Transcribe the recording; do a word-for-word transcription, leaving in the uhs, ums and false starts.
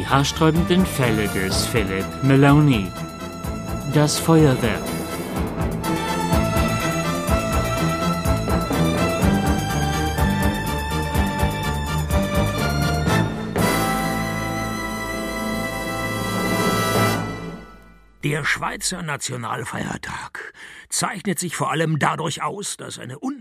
Die haarsträubenden Fälle des Philip Maloney. Das Feuerwerk. Der Schweizer Nationalfeiertag zeichnet sich vor allem dadurch aus, dass eine